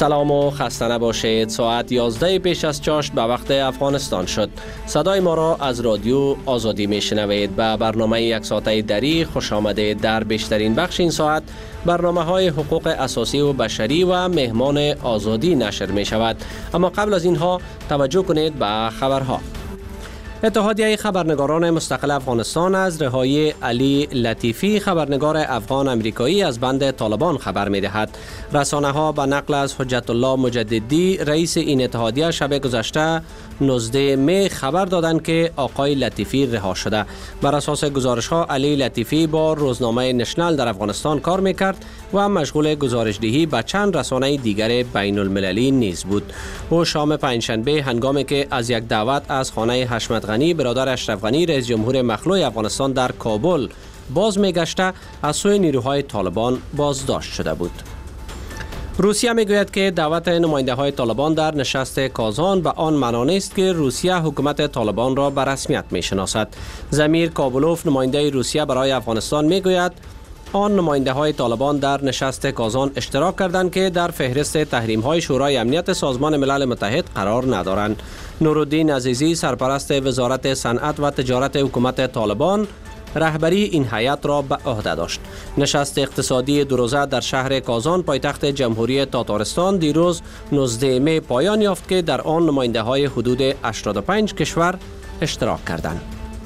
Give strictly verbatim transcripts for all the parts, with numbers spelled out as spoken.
سلام و خسته نباشید. ساعت یازده پیش از چاشت به وقت افغانستان شد. صدای ما را از رادیو آزادی میشنوید. به برنامه یک ساعته دری خوش آمدید. در بیشترین بخش این ساعت برنامه های حقوق اساسی و بشری و مهمان آزادی نشر می شود. اما قبل از اینها توجه کنید به خبرها. اتحادیه خبرنگاران مستقل افغانستان از رهایی علی لطیفی خبرنگار افغان امریکایی از بند طالبان خبر می دهد. رسانه ها به نقل از حجت الله مجددی رئیس این اتحادیه شب گذشته نوزده می خبر دادند که آقای لطیفی رها شده. بر اساس گزارش ها علی لطیفی با روزنامه نشنل در افغانستان کار می کرد و مشغول گزارشدهی به چند رسانه دیگر بین المللی نیز بود. او شام پنجشنبه هنگامی که از یک دعوت از خانه حشمت غنی برادر اشرف غنی رئیس جمهور مخلوع افغانستان در کابل باز میگشته از سوی نیروهای طالبان بازداشت شده بود. روسیه میگوید که دعوت نماینده های طالبان در نشست کازان به آن معنا نیست که روسیه حکومت طالبان را به رسمیت میشناسد. زمیر کابلوف نماینده روسیه برای افغانستان میگوید آن نماینده های طالبان در نشست کازان اشتراک کردند که در فهرست تحریم های شورای امنیت سازمان ملل متحد قرار ندارند. نورالدین عزیزی سرپرست وزارت صنعت و تجارت حکومت طالبان رهبری این هیئت را به عهده داشت. نشست اقتصادی دو روزه در شهر کازان پایتخت جمهوری تاتارستان دیروز نوزده می پایان یافت که در آن نماینده های حدود هشتاد و پنج کشور اشتراک کردند.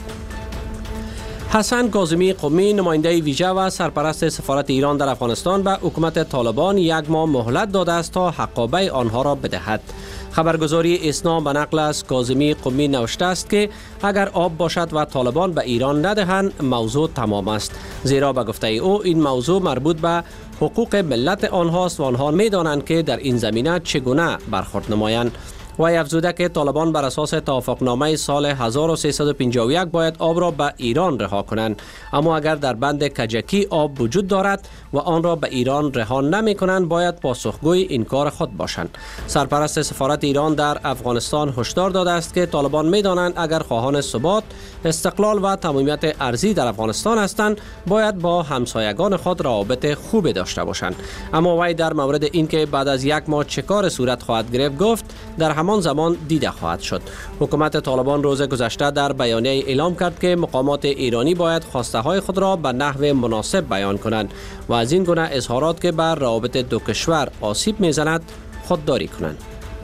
حسن کاظمی قمی نماینده ویژه و سرپرست سفارت ایران در افغانستان به حکومت طالبان یک ماه مهلت داده است تا حقابه آنها را بدهد. خبرگزاری اسنا به نقل از کاظمی قمی نوشته است که اگر آب باشد و طالبان به ایران ندهند موضوع تمام است، زیرا به گفته او این موضوع مربوط به حقوق ملت آنهاست و آنها می‌دانند که در این زمینه چگونه برخورد نمایند. و افزوده که طالبان بر اساس توافقنامه سال هزار و سیصد و پنجاه و یک باید آب را به ایران رها کنند، اما اگر در بند کجکی آب وجود دارد و آن را به ایران رها نمی کنند باید پاسخگوی این کار خود باشند. سرپرست سفارت ایران در افغانستان هشدار داده است که طالبان می دانند اگر خواهان ثبات، استقلال و تمامیت ارضی در افغانستان هستند باید با همسایگان خود روابط خوب داشته باشند. اما وی در مورد اینکه بعد از یک ماه چه کار صورت خواهد گرفت گفت در همان زمان دیده خواهد شد. حکومت طالبان روز گذشته در بیانیه اعلام کرد که مقامات ایرانی باید خواسته های خود را به نحو مناسب بیان کنند و از این گونه اظهارات که بر روابط دو کشور آسیب میزند خودداری کنند.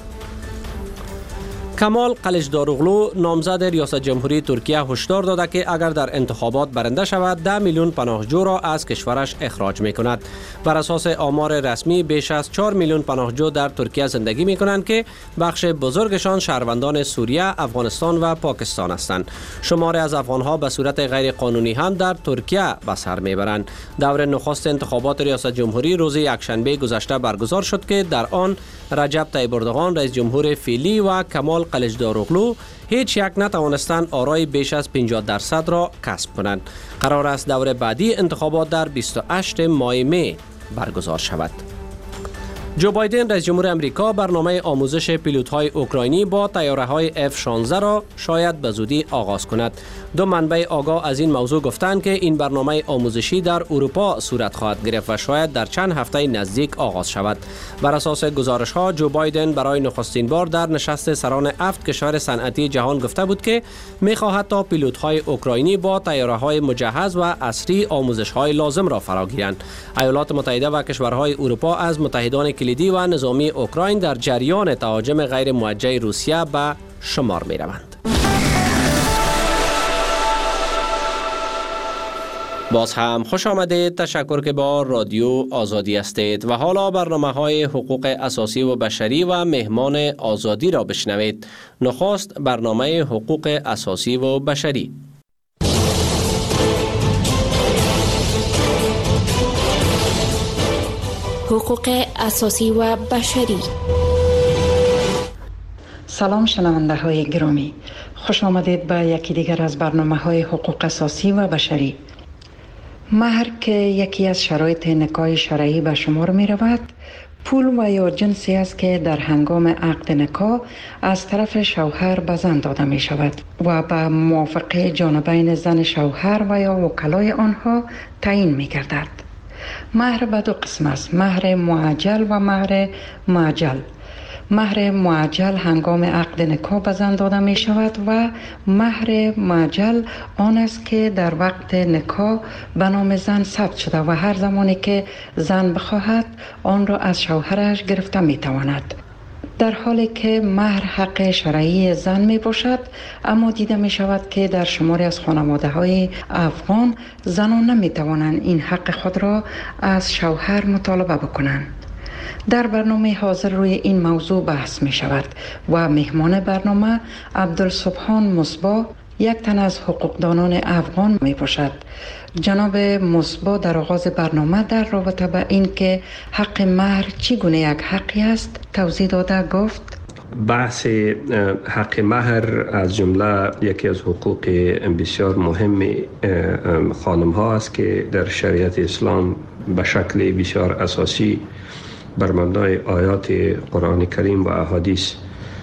کمال قلیچداروغلو نامزد ریاست جمهوری ترکیه هشدار داده که اگر در انتخابات برنده شود ده میلیون پناهجو را از کشورش اخراج می کند. بر اساس آمار رسمی بیش از چهار میلیون پناهجو در ترکیه زندگی می کنند که بخش بزرگشان شهروندان سوریه، افغانستان و پاکستان هستند. شماری از افغانها به صورت غیر قانونی هم در ترکیه به سر می برند. دور نخست انتخابات ریاست جمهوری روز یکشنبه گذشته برگزار شد که در آن رجب طیب اردوغان رئیس جمهور فعلی و کمال قلیچداروغلو هیچ یک نتوانستند آرای بیش از پنجاه درصد را کسب کنند. قرار است دور بعدی انتخابات در بیست و هشتم ماه می برگزار شود. جو بایدن رئیس جمهور امریکا برنامه آموزش پیلوت‌های اوکراینی با طیاره‌های اف شانزده را شاید به زودی آغاز کند. دو منبع آگاه از این موضوع گفتند که این برنامه آموزشی در اروپا صورت خواهد گرفت و شاید در چند هفته نزدیک آغاز شود. بر اساس گزارش‌ها جو بایدن برای نخستین بار در نشست سران هفت کشور صنعتی جهان گفته بود که می‌خواهد تا پیلوت‌های اوکراینی با طیاره‌های مجهز و عصری آموزش‌های لازم را فراگیرند. ایالات متحده و کشورهای اروپا از متحدان کلیدی و نظامی اوکراین در جریان تهاجم غیر موجه روسیه به شمار می روند. باز هم خوش آمدید. تشکر که با رادیو آزادی هستید و حالا برنامه های حقوق اساسی و بشری و مهمان آزادی را بشنوید. نخست برنامه حقوق اساسی و بشری. حقوق اساسی و بشری. سلام شنونده های گرامی، خوش آمدید به یکی دیگر از برنامه های حقوق اساسی و بشری. مهر که یکی از شرایط نکاح شرعی به شمار می رود، پول و یا جنسی است که در هنگام عقد نکاح از طرف شوهر به زن داده می شود و به موافقه جانبین زن شوهر و یا وکلای آنها تعیین می گردد. مهر به دو قسم است: مهر معجل و مهر معجل. مهر معجل هنگام عقد نکاح به زن داده می شود و مهر معجل آن است که در وقت نکاح به نام زن ثبت شده و هر زمانی که زن بخواهد آن را از شوهرش گرفته می تواند. در حالی که مهر حق شرعی زن می باشد، اما دیده می شود که در شماری از خانواده های افغان زنان نمی توانند این حق خود را از شوهر مطالبه بکنند. در برنامه حاضر روی این موضوع بحث می شود و مهمان برنامه عبدالسبحان مصباح، یک تن از حقوقدانان افغان می باشد. جناب مصباح در آغاز برنامه در رابطه با این که حق مهر چگونه یک حقی است توضیح داده گفت: بحث حق مهر از جمله یکی از حقوق بسیار مهم خانم ها است که در شریعت اسلام به شکل بسیار اساسی بر مبنای آیات قرآن کریم و احادیث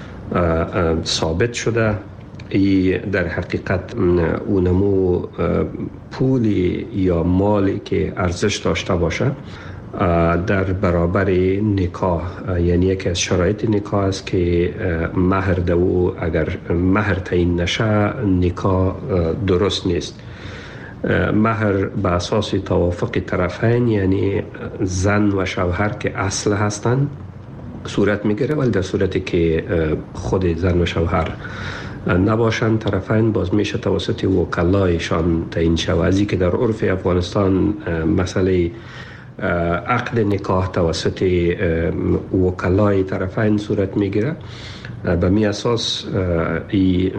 ثابت شده. ای در حقیقت اونمو پولی یا مالی که ارزش داشته باشه در برابر نکاح، یعنی یکی از شرایط نکاح است که مهر دو اگر مهر تعیین نشه نکاح درست نیست. مهر به اساس توافق طرفین، یعنی زن و شوهر که اصل هستند، صورت میگیره، ولی در صورتی که خود زن و شوهر نباشند طرفین باز میشه توسط وکلایشان تعیین شود. ازی که در عرف افغانستان مسئله عقد نکاح توسط وکلای طرفین صورت میگیره. به می اساس این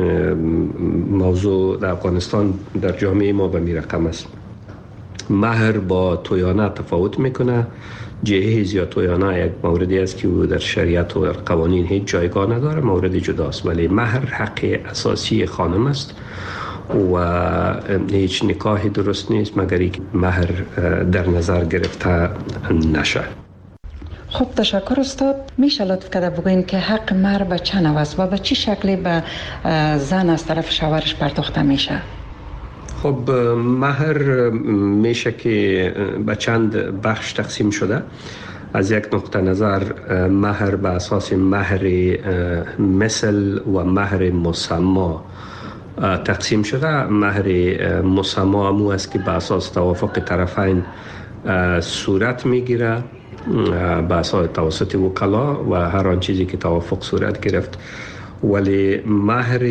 موضوع در افغانستان در جامعه ما به می رقم است. مهر با تویانه تفاوت میکنه. جهیز یا تویانه یک موردی است که در شریعت و در قوانین هیچ جایگاه نداره، مورد جداست، ولی مهر حق اساسی خانم است و هیچ نکاحی درست نیست مگر اینکه مهر در نظر گرفته نشه. خب تشکر استاد. میشه لطف کرده بگوین که حق مهر به چه نوع است و به چه شکلی به زن از طرف شوهرش پرداخته میشه؟ خب مهر میشه که به چند بخش تقسیم شده. از یک نقطه نظر مهر به اساس مهر مثل و مهر مسما تقسیم شده. مهر مسما امو است که به اساس توافق طرفین صورت میگیره به اساس توسط وکلا و هر آن چیزی که توافق صورت گرفت. ولی مهر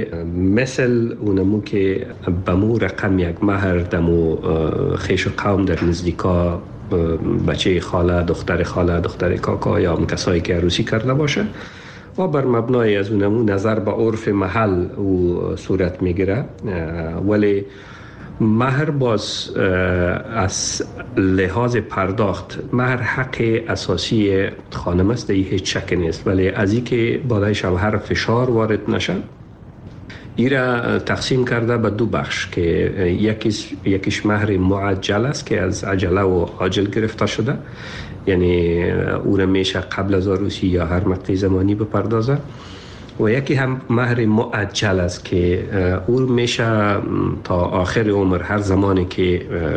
مثل اونمو که بمو رقم یک مهر دمو خیش و قوم در نزدیکا بچه خاله، دختر خاله، دختر کاکا یا هم کسایی که عروسی کرده باشه و بر مبنای از اونمو نظر به عرف محل او صورت میگیره. ولی مهر باز از لحاظ پرداخت مهر حق اساسی خانم است، این هیچ شک نیست، ولی از این که بالای شوهر فشار وارد نشن این را تقسیم کرده به دو بخش که یکیش, یکیش مهر معجل است که از عجله و عاجل گرفته شده، یعنی او را میشه قبل از عروسی یا هر مقطع زمانی بپردازه، و یکی هم مهر معجل است که او میشه تا آخر عمر هر زمانی که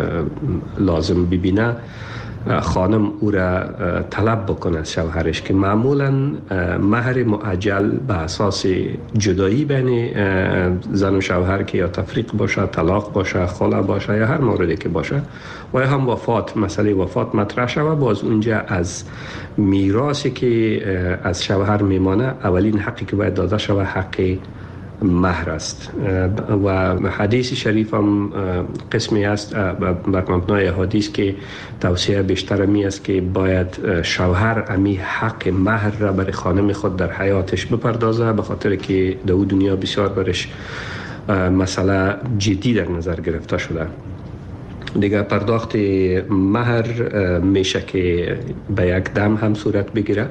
لازم ببینه خانم او را طلب بکنه از شوهرش، که معمولا مهر معجل به اساس جدایی بین زن و شوهر که یا تفریق باشه، طلاق باشه، خلع باشه یا هر موردی که باشه و یا هم وفات، مسئله وفات مطرح شده، باز اونجا از میراثی که از شوهر میمانه اولین حقی که باید داده شود حق مهر است. و حدیث شریف هم قسمی است بر مبنای حدیث که توصیه بیشتر می است که باید شوهر امی حق مهر را برای خانم خود در حیاتش بپردازه، به خاطر که در دنیا بسیار برش مسئله جدی در نظر گرفته شده. دیگه پرداخت مهر میشه که به یک دم هم صورت بگیره،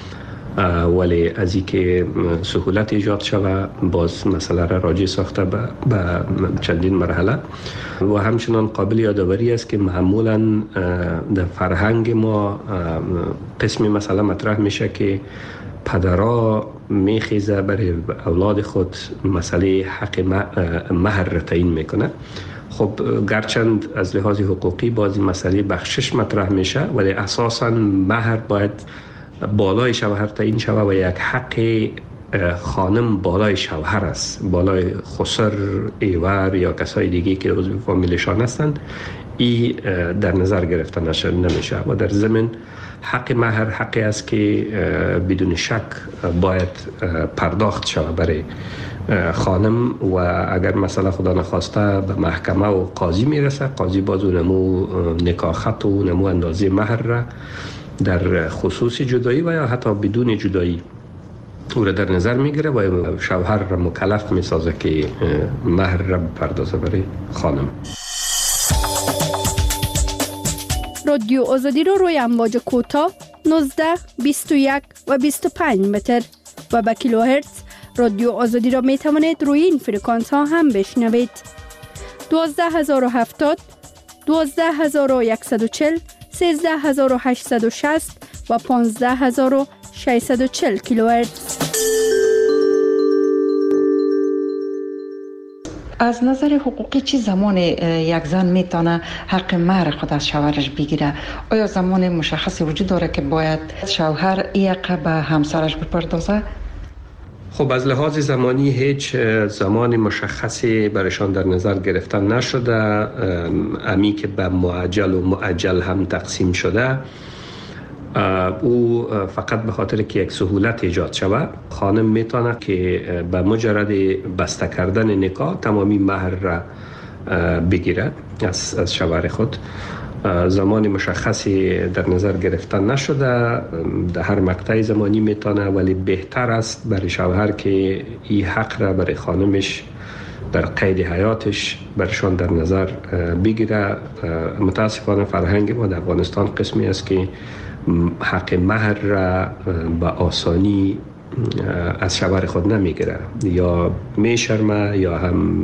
ولی از این که سهولت ایجاد شوه باز مسئله را راجع ساخته به چندین مرحله. و همچنان قابل یادآوری است که معمولا در فرهنگ ما قسمی مسئله مطرح میشه که پدرها میخیزه برای اولاد خود مسئله حق مهر را تعیین میکنه. خب گرچند از لحاظ حقوقی بازی مسئله بخشش مطرح میشه، ولی اساساً مهر باید بالای شوهر تعیین شود و یک حق خانم بالای شوهر است، بالای خسر، ایور یا کسای دیگه که عضو فامیلشان هستند. این در نظر گرفته نشه نمیشه و در ضمن حق مهر حقی است که بدون شک باید پرداخت شود برای خانم و اگر مثلا خدا نخواسته به محکمه و قاضی میرسه، قاضی بازو نمو نکاح خط و نمو اندازه مهر را در خصوص جدایی و یا حتی بدون جدایی او را در نظر میگیره و شوهر را مکلف میسازه که مهر را بپردازه برای خانم. رادیو آزادی رو روی امواج کوتاه نوزده، بیست و یک و بیست و پنج متر و با کیلوهرتز رادیو آزادی را می توانید روی این فرکانس ها هم بشنوید. دوازده هزار و هفتاد، دوازده هزار و صد و چهل، سیزده هزار و هشتصد و شصت و پانزده هزار و ششصد و چهل کیلوهرتز. از نظر حقوقی چی زمان یک زن میتونه حق مهر خود از شوهرش بگیره؟ آیا زمان مشخصی وجود داره که باید شوهر این حق به همسرش بپردازه؟ خب از لحاظ زمانی هیچ زمان مشخصی برشان در نظر گرفتن نشده. امی که به معجل و مؤجل هم تقسیم شده، او فقط به خاطر که یک سهولت ایجاد شود، خانم میتونه که به مجرد بسته کردن نکاح تمامی مهر را بگیرد از از شوهر خود. زمان مشخصی در نظر گرفتن نشده، در هر مقطع زمانی میتونه، ولی بهتر است برای شوهر که این حق را برای خانمش در قید حیاتش برشان در نظر بگیره. متاسفانه فرهنگ ما در افغانستان قسمی است که حق مهر را به آسانی از شوهر خود نمیگیره، یا میشرمه یا هم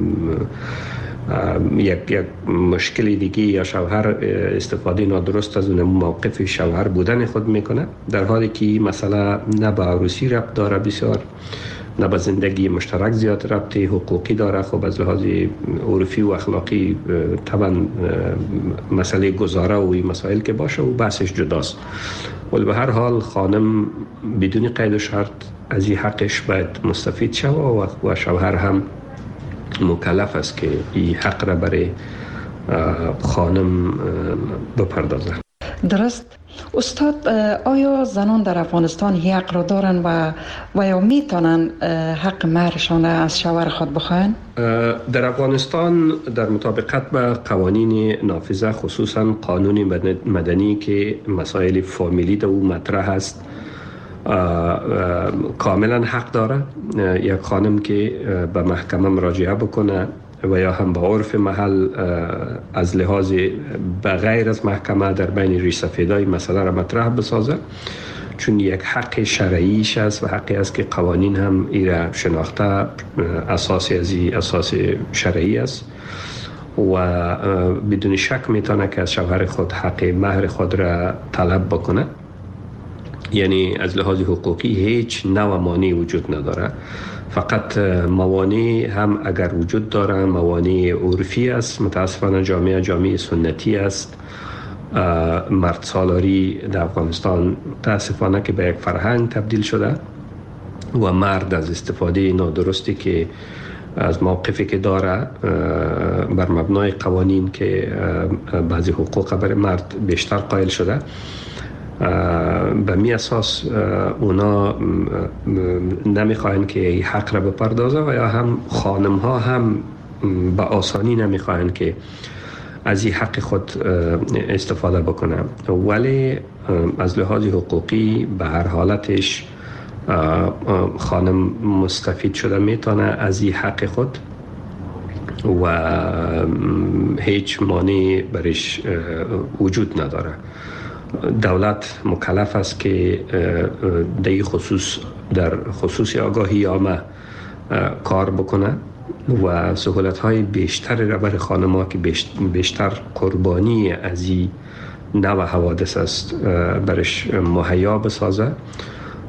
یک یک مشکل دیگه، یا شوهر استفاده نادرست از اون موقف شوهر بودن خود میکنه، در حالی که مسئله نه به عروسی ربط داره بسیار، نه به زندگی مشترک زیاد ربط حقوقی داره. خب از لحاظ عرفی و اخلاقی طبعا مسئله گذاره و این مسائل که باشه و بحثش جداست، ولی به هر حال خانم بدون قید و شرط از این حقش باید مستفید شود و شوهر هم مکلف است که این حق را برای خانم بپردازه. درست. استاد، آیا زنان در افغانستان حق را دارن و و یا میتونن حق مهرشان از شوهر خود بخواهند؟ در افغانستان در مطابقت با قوانین نافذه، خصوصا قانون مدنی که مسائل فامیلی در او مطرح است، کاملا حق داره یک خانم که به محکمه مراجعه بکنه و یا هم به عرف محل از لحاظ به غیر از محکمه در بین ریش سفیدای مسئله را مطرح بسازه، چون یک حق شرعیش است و حقی است که قوانین هم ای را شناخته، اساسی از این اساس شرعی است و بدون شک میتونه که از شوهر خود حق مهر خود را طلب بکنه. یعنی از لحاظ حقوقی هیچ نوع مانعی وجود نداره، فقط موانع هم اگر وجود داره موانع عرفی است. متاسفانه جامعه جامعه سنتی است. مرد سالاری در افغانستان متاسفانه که به یک فرهنگ تبدیل شده و مرد از استفاده نادرستی که از موقفی که داره بر مبنای قوانین که بعضی حقوق برای مرد بیشتر قائل شده، به می اساس اونا نمیخواهند که این حق را بپردازه و یا هم خانم ها هم به آسانی نمیخواهند که از این حق خود استفاده بکنه، ولی از لحاظ حقوقی به هر حالتش خانم مستفید شده میتونه از این حق خود و هیچ مانع برش وجود نداره. دولت مکلف است که در خصوص در خصوص آگاهی عامه کار بکنه و سهولت های بیشتر را برای خانم ها که بیشتر قربانی از این نوع حوادث است برش مهیا بسازه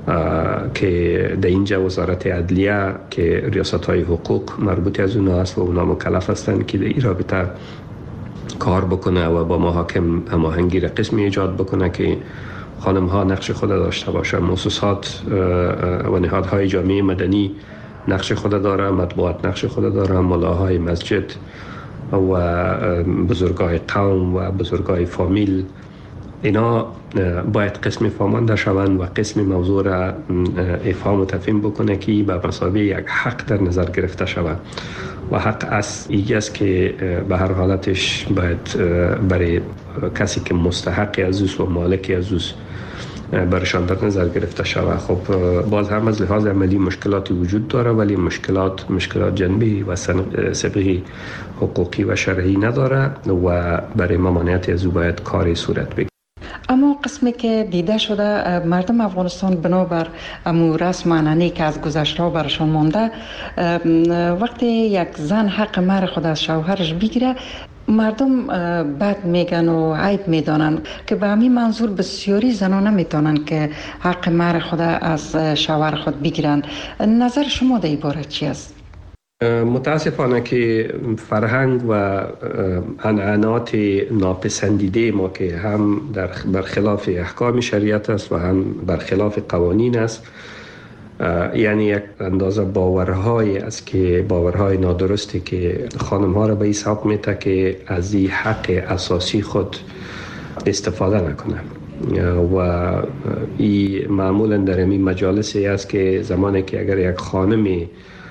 که در اینجا وزارت عدلیه که ریاست‌های حقوق مربوط از اونها است و اونا مکلف هستند که در این رابطه کار بکنه و با محاکم هماهنگی قسمی ایجاد بکنه که خانم ها نقش خود داشته باشه. مؤسسات و نهادهای جامعه مدنی نقش خود داره، مطبوعات نقش خود داره، ملاهای مسجد و بزرگای قوم و بزرگای فامیل، اینا باید قسم فهمانده شوند و قسم موضوع را افهام و تفهیم بکنه که به مسابقه یک حق در نظر گرفته شود و حق از ایگه است که به هر حالتش باید برای کسی که مستحق از اوست و مالک از اوست برشان در نظر گرفته شود. خب باز هم از لحاظ عملی مشکلاتی وجود داره، ولی مشکلات مشکلات جنبی و سابقه حقوقی و شرعی نداره و برای ممانعت از او باید کاری صورت بگیرد. اما قسمی که دیده شده مردم افغانستان بنابر امو رسم عنعنه‌ای که از گذشته برشان مانده، وقتی یک زن حق مهر خود از شوهرش بگیره مردم بد میگن و عیب میدانن که به همین منظور بسیاری زنان نمیتونن که حق مهر خود از شوهر خود بگیرن. نظر شما در این باره چی است؟ متاسفانه که فرهنگ و عنعنات ناپسندیده ما که هم در برخلاف احکام شریعت است و هم برخلاف قوانین است، یعنی یک اندازه باورهای است که باورهای نادرستی که خانم ها را به این سبب میته که از این حق اساسی خود استفاده نکنه و این معمولا در این مجالسی است که زمانی که اگر یک خانمی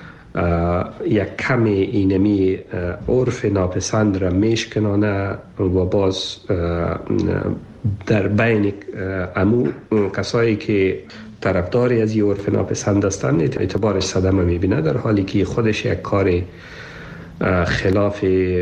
یک کمی اینمی عرف ناپسند را میشکنانه و باز در بین امو کسایی که طرفداری از این عرف ناپسند هستند اعتبارش صدمه میبینه، در حالی که خودش یک کار خلاف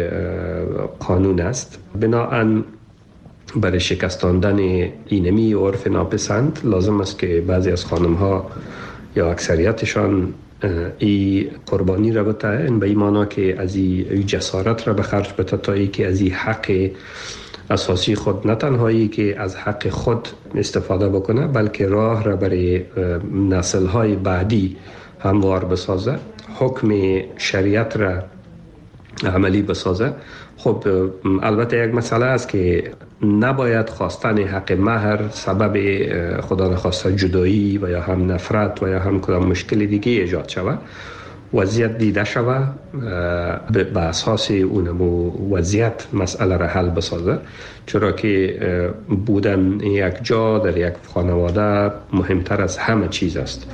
قانون است. بنابراین برای شکستاندن اینمی عرف ناپسند لازم است که بعضی از خانم ها یا اکثریتشان ای قربانی را بتاین، به این معنی که از این جسارت را به خرج بده تا ای که از این حق اساسی خود نه تنهایی که از حق خود استفاده بکنه، بلکه راه را برای نسل‌های بعدی هموار بسازه، حکم شریعت را عملی بسازه. خب البته یک مسئله است که نباید خواستن حق مهر سبب خدا نخواسته جدایی و یا هم نفرت و یا هم کدام مشکل دیگه ایجاد شود. وضعیت دیده شود به اساس اونمو وضعیت مسئله را حل بسازه، چرا که بودن یک جا در یک خانواده مهمتر از همه چیز است.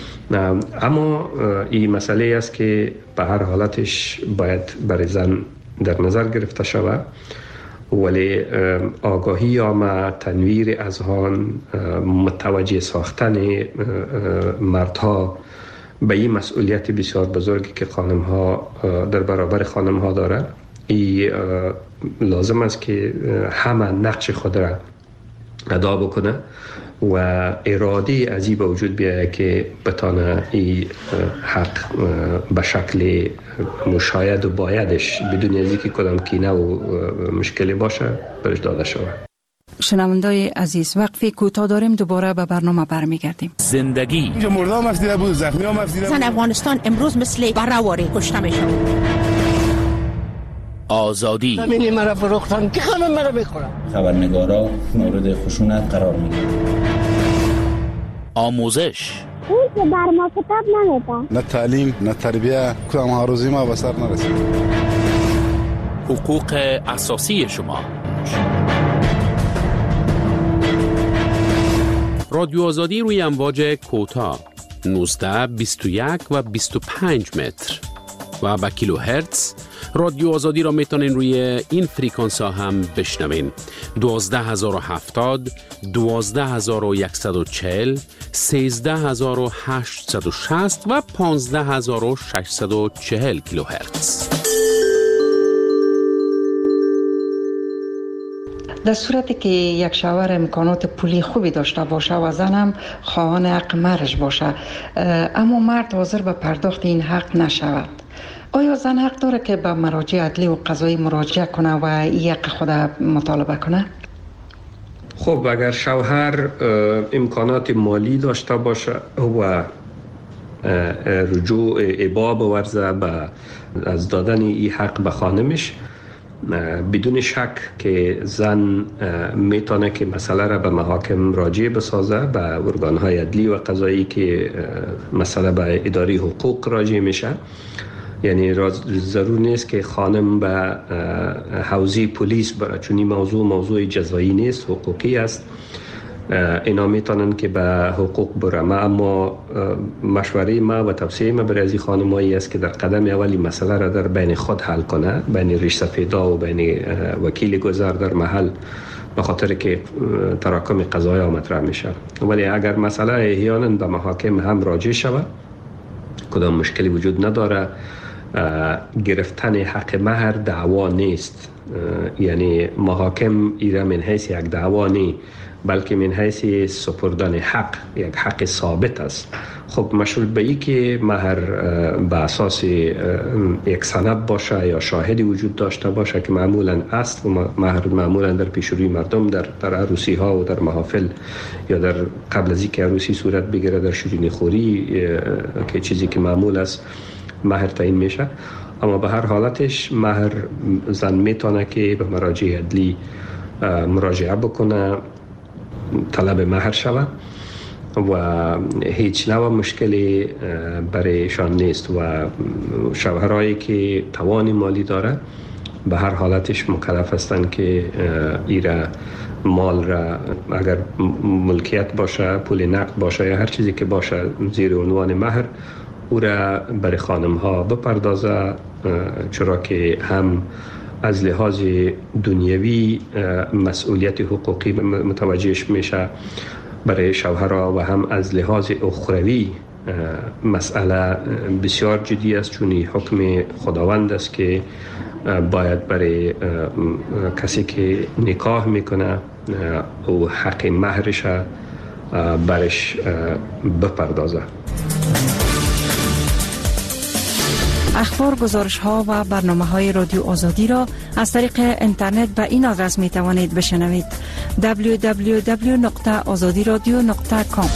اما این مسئله است که به هر حالتش باید برای زن در نظر گرفته شود، ولی آگاهی آمه، تنویر اذهان، متوجه ساختن مردها به این مسئولیت بسیار بزرگی که خانم ها در برابر خانم ها دارن، این لازم است که همه نقش خود را ادا بکنه و اراده از این به وجود بیاید که بتانه این حق به شکل مشاید و بایدش بدون از اینکه کدام کینه و مشکلی باشه برش داده شود. شنوندای عزیز، وقفی کوتاه داریم، دوباره به برنامه برمیگردیم. زندگی مردم مفدیده بود، زخمی ها مفدیده بود. زن افغانستان امروز مثل برهواری کشته میشن. آزادی زمینی مرا فروختن که همه مرا میخورن. خبرنگارا مورد خشونت قرار میگیرن. آموزش اون که بر ما کتاب نمیدن. نه تعلیم نه تربیه، کدام هاروزی ما به سر نرسید. حقوق اساسی شما. رادیو آزادی روی امواج کوتاه نوزده، بیست و یک و بیست و پنج متر و با کیلو هرتز. رادیو آزادی را میتونین روی این فریکانس ها هم بشنوین: دوازده هزار و هفتاد، دوازده هزار و صد و چهل، سیزده هزار و هشتصد و شصت و پانزده هزار و ششصد و چهل کیلو هرتز. در صورتی که یک شوهر امکانات پولی خوبی داشته باشه و زنم خواهان حق مهرش باشه، اما مرد حاضر به پرداخت این حق نشود، آیا زن حق داره که به مراجع عدلی و قضایی مراجعه کنه و این حق خود مطالبه کنه؟ خب اگر شوهر امکانات مالی داشته باشه و رجوع ابا بورزه به از دادن این حق به خانمش، بدون شک که زن میتونه که مسئله را به محاکم راجع بسازه، به ارگانهای عدلی و قضایی که مسئله به اداره حقوق راجع میشه. یعنی ضرور نیست که خانم به حوزه پلیس بره، چون این موضوع موضوع جزایی نیست، حقوقی است. اینا میتونن که به حقوق برم، اما مشوره ما و توصیه ما برای از این خانمایی است که در قدم اولی مسئله را در بین خود حل کنه، بین ریش سفیدا و بین وکیل گذر در محل، به خاطر که تراکم قضایی مطرح میشه. ولی اگر مسئله احیانا به محاکم هم راجع شود، کدام مشکلی وجود نداره. گرفتن حق مهر دعوا نیست، یعنی محاکم ایره من حیث یک دعوا نیست، بلکه من حیث سپردن حق، یک حق ثابت است. خب مشروط به ای که مهر به اساس یک سند باشه یا شاهدی وجود داشته باشه که معمولا است، و مهر معمولا در پیشروی مردم در در عروسی ها و در محافل یا در قبل از اینکه عروسی صورت بگیره در شیرینی خوری که چیزی که معمول است مهر تعیین میشه. اما به هر حالتش مهر زن میتونه که به مراجع عدلی مراجعه بکنه، طلب مهر شود و هیچ نوع مشکلی برایشان نیست. و شوهرایی که توان مالی داره به هر حالتش مکلف هستند که ایره مال را، اگر ملکیت باشه، پول نقد باشه یا هر چیزی که باشه زیر عنوان مهر، او را برای خانم ها بپردازه، چرا که هم از لحاظ دنیوی مسئولیت حقوقی متوجهش میشه برای شوهرها و هم از لحاظ اخروی مسئله بسیار جدی است، چون حکم خداوند است که باید برای کسی که نکاح میکنه او حق مهرش برش بپردازه. اخبار، گزارش ها و برنامه های رادیو آزادی را از طریق اینترنت به این آدرس می توانید بشنوید: دبلیو دبلیو دبلیو نقطه آزادی رادیو نقطه کام.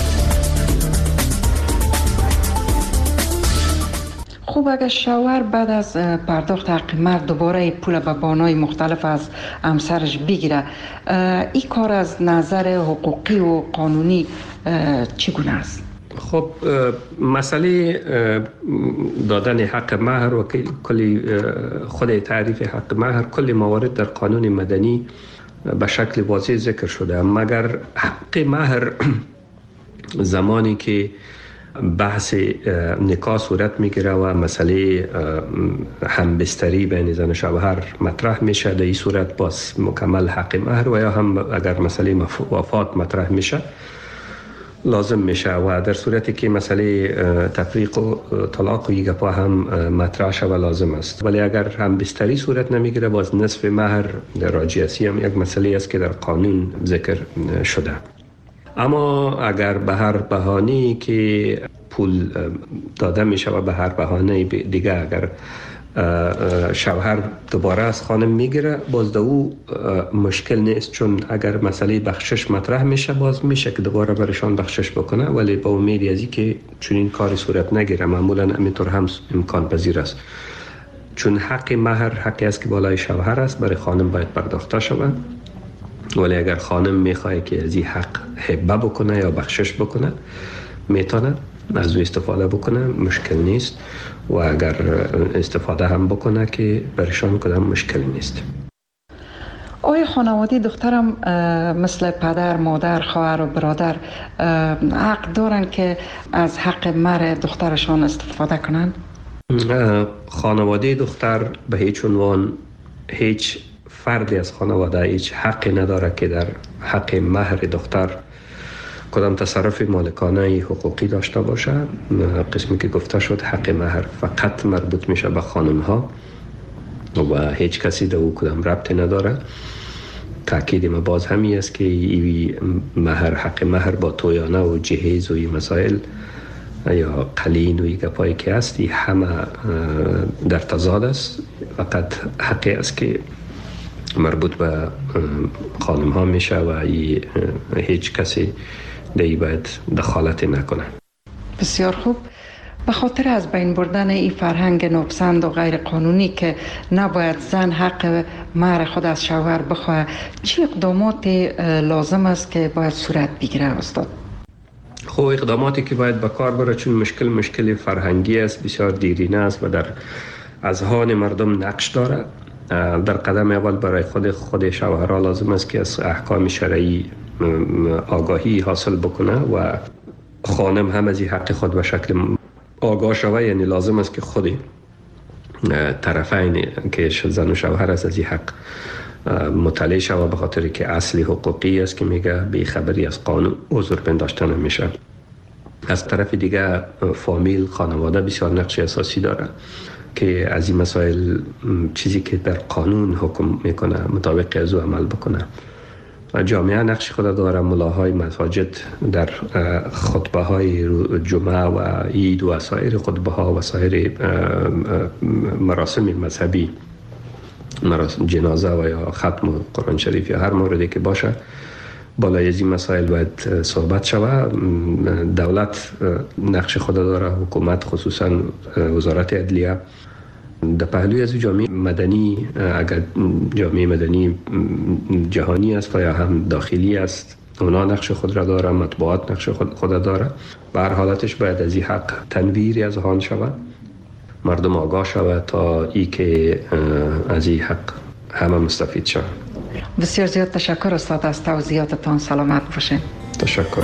خوب، اگر شوهر بعد از پرداخت حق مهر دوباره پول به بانای مختلف از همسرش بگیره، این کار از نظر حقوقی و قانونی چگونه است؟ خب مسئله دادن حق مهر و کلی خود تعریف حق مهر، کلی موارد در قانون مدنی به شکل واضح ذکر شده، مگر حق مهر زمانی که بحث نکاح صورت میگیره و مسئله همبستری بین زن و شوهر مطرح میشه، در این صورت باز مکمل حق مهر، و یا هم اگر مسئله وفات مطرح میشه لازم میشه، و در صورتی که مسئله تفریق و طلاق و یگپا هم مطرح شود لازم است. ولی اگر هم بستری صورت نمیگیره، باز نصف مهر در راجعیتی هم یک مسئله است که در قانون ذکر شده. اما اگر به هر بهانه‌ای که پول داده میشه و به هر بهانه دیگه اگر شوهر دوباره از خانم میگیره، باز دو او مشکل نیست، چون اگر مسئله بخشش مطرح میشه باز میشه که دوباره برشان بخشش بکنه، ولی با امیدی از این که چون این کاری صورت نگیره، معمولا همینطور هم امکان پذیر است، چون حق مهر حقی است که بالای شوهر است، برای خانم باید پرداخته شود. ولی اگر خانم میخواد که از این حق هبه بکنه یا بخشش بکنه، میتونه از او استفاده بکنه، مشکل نیست، و اگر استفاده هم بکنه که برشان کدام مشکل نیست. آیا خانواده دخترم مثل پدر، مادر، خواهر و برادر حق دارن که از حق مهر دخترشان استفاده کنند؟ خانواده دختر به هیچ عنوان، هیچ فردی از خانواده هیچ حقی نداره که در حق مهر دختر کدام تصرف مالکانه حقوقی داشته باشه. قسمی که گفته شد حق مهر فقط مربوط میشه به خانم ها و هیچ کسی در او کدام ربطی نداره. تأکید ما باز همی است که ای مهر، حق مهر با تویانه و جهیز و این مسائل یا قلین و این گپایی که هستی همه در تضاد است. فقط حقی است که مربوط به خانم ها میشه و ای هیچ کسی دیگه باید دخالت نکنه. بسیار خوب. به خاطر از بین بردن این فرهنگ ناپسند و غیر قانونی که نباید زن حق مهر خود از شوهر بخواه، چه اقدامات لازم است که باید صورت بگیره استاد؟ خب اقداماتی که باید به کار بره، چون مشکل مشکل فرهنگی است، بسیار دیرینه است و در اذهان مردم نقش داره. در قدم اول برای خود خود شوهرها لازم است که از احکام شرعی آگاهی حاصل بکنه و خانم هم از این حق خود به شکل آگاه شوه. یعنی لازم است که خود طرفین که زن و شوهر است از این حق مطلع شوه، به خاطر که اصلی حقوقی است که میگه بی خبری از قانون عذر پنداشتن نمیشه. از طرف دیگه فامیل، خانواده بسیار نقش اساسی داره که از این مسائل چیزی که در قانون حکم میکنه مطابق از او عمل بکنه. جامعه نقش خود داره. ملاهای مساجد در خطبه های جمعه و عید و سایر خطبه ها و سایر مراسم مذهبی، مراسم جنازه و یا ختم قرآن شریف یا هر موردی که باشه، بالای از این مسائل باید صحبت شوه. دولت نقش خود داره، حکومت خصوصا وزارت عدلیه. در پهلوی از جامعه مدنی، اگر جامعه مدنی جهانی است یا هم داخلی است، اونا نقش خود را داره، مطبوعات نقش خود, خود داره. به هر حالتش باید از این حق تنویری از آن شود، مردم آگاه شود تا ای که از این حق همه مستفید شود. بسیار زیاد تشکر استاد از توضیحاتتان. سلامت باشین. تشکر.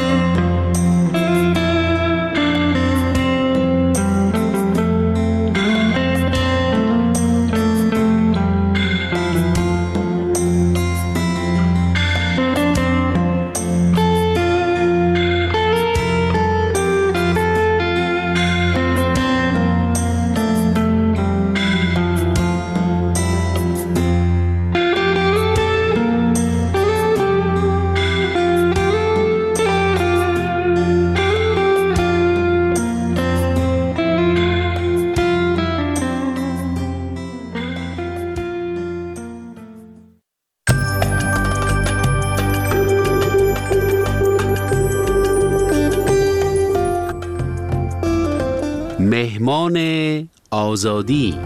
مهمان آزادی.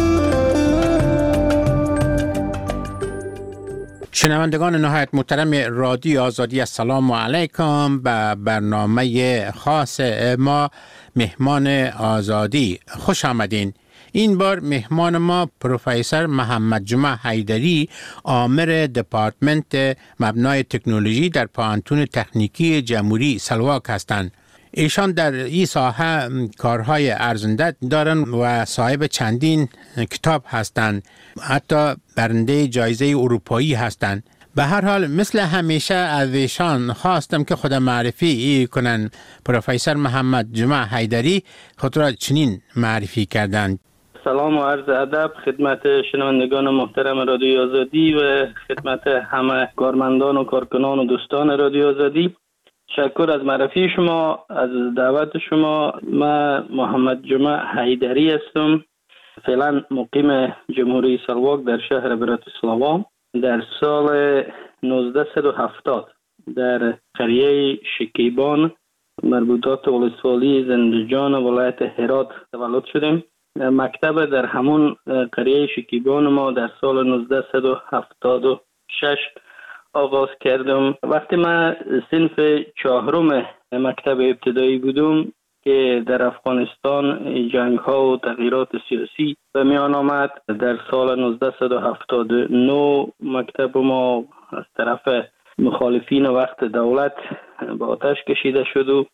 شنوندگان نهایت محترم رادیو آزادی، السلام علیکم. به برنامه خاص ما مهمان آزادی خوش آمدین. این بار مهمان ما پروفسور محمد جمعه حیدری، آمر دپارتمنت مبنای تکنولوژی در پانتون تکنیکی جمهوری سلواک هستند. ایشان در این ساحه کارهای ارزنده دارن و صاحب چندین کتاب هستند، حتی برنده جایزه اروپایی هستند. به هر حال مثل همیشه از ایشان خواستم که خود معرفی کنن. پروفسور محمد جمعه حیدری خود را چنین معرفی کردند. سلام و عرض ادب خدمت شنوندگان محترم رادیو آزادی و خدمت همه کارمندان و کارکنان و دوستان رادیو آزادی. تشکر از معرفی شما، از دعوت شما. من محمد جمعه حیدری هستم، فعلا مقیم جمهوری سلواک در شهر براتیسلاوا. در سال نوزده هفتاد در قریه شکیبان مربوطات ولسوالی زندجان ولایت هرات تولد شدیم. مکتب در همون قریه شکیبان ما در سال نوزده هفتاد و شش آغاز کردم. وقتی من صنف چهارم مکتب ابتدایی بودم که در افغانستان جنگ ها و تغییرات سیاسی به میان آمد، در سال نوزده هفتاد و نه مکتب ما از طرف مخالفین وقت دولت به آتش کشیده شد و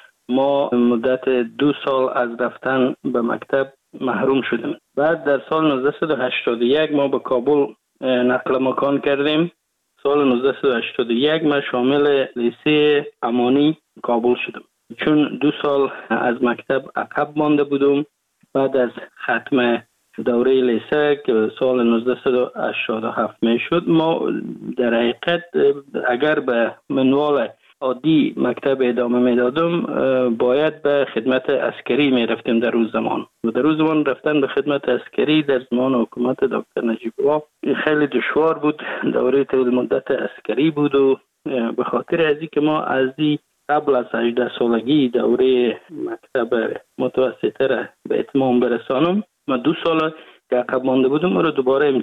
ما مدت دو سال از رفتن به مکتب محروم شدیم. بعد در سال نوزده هشتاد و یک ما به کابل نقل مکان کردیم. سال نوزده هشتاد و یک من شامل لیسه امانی کابل شدم. چون دو سال از مکتب عقب مانده بودم، بعد از ختم دوره لیسه که سال نوزده هشتاد و هفت می شد، ما در حقیقت اگر به منوال عادی مکتب ادامه میدادم باید به خدمت عسکری می رفتیم در روز زمان و در روز زمان رفتن به خدمت عسکری در زمان حکومت دکتر نجیب الله خیلی دشوار بود. دوره طویل مدت عسکری بود و به خاطر ازی که ما از دی قبل از هجده سالگی دوره مکتب متوسطه را به اتمام برسانم، ما دو سال که عقب مانده بودم رو دوباره